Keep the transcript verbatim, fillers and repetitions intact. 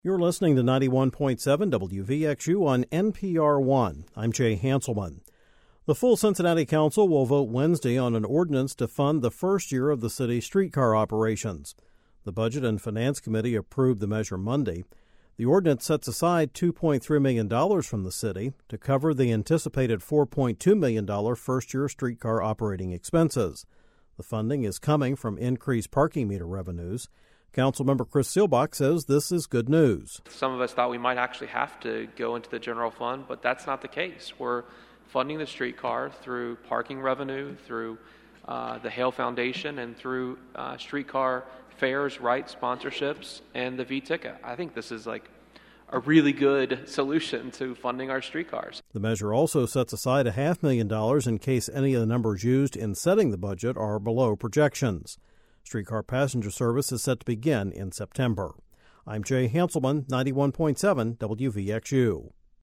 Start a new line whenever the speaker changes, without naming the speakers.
You're listening to ninety-one point seven W V X U on N P R one. I'm Jay Hanselman. The full Cincinnati Council will vote Wednesday on an ordinance to fund the first year of the city's streetcar operations. The Budget and Finance Committee approved the measure Monday. The ordinance sets aside two point three million dollars from the city to cover the anticipated four point two million dollars first-year streetcar operating expenses. The funding is coming from increased parking meter revenues. Councilmember Chris Seelbach says this is good news.
Some of us thought we might actually have to go into the general fund, but that's not the case. We're funding the streetcar through parking revenue, through uh, the Hale Foundation, and through uh, streetcar fares, rights, sponsorships, and the V-Ticket. I think this is like a really good solution to funding our streetcars.
The measure also sets aside a half million dollars in case any of the numbers used in setting the budget are below projections. Streetcar passenger service is set to begin in September. I'm Jay Hanselman, ninety-one point seven W V X U.